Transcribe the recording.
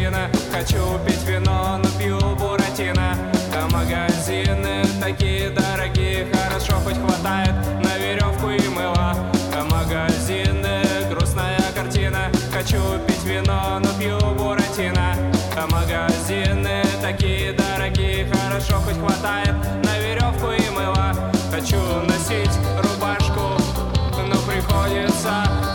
картина. Хочу пить вино, но пью буратино. А магазины такие дорогие, хорошо хоть хватает на веревку и мыло. А магазины грустная картина. Хочу пить вино, но пью буратино. А магазины такие дорогие, хорошо хоть хватает на веревку и мыло. Хочу носить рубашку, но приходится